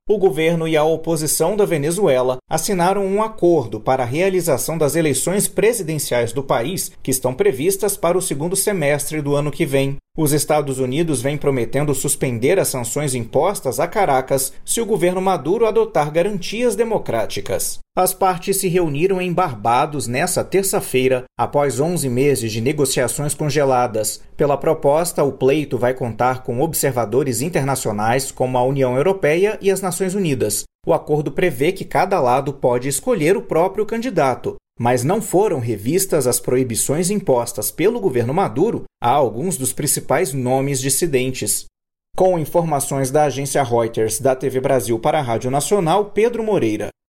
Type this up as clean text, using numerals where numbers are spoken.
O governo e a oposição da Venezuela assinaram um acordo para a realização das eleições presidenciais do país, que estão previstas para o segundo semestre do ano que vem. Os Estados Unidos vêm prometendo suspender as sanções impostas a Caracas se o governo Maduro adotar garantias democráticas. As partes se reuniram em Barbados nesta terça-feira, após 11 meses de negociações congeladas. Pela proposta, o pleito vai contar com observadores internacionais como a União Europeia e as Nações Unidas. O acordo prevê que cada lado pode escolher o próprio candidato, mas não foram revistas as proibições impostas pelo governo Maduro a alguns dos principais nomes dissidentes. Com informações da agência Reuters da TV Brasil para a Rádio Nacional, Pedro Moreira.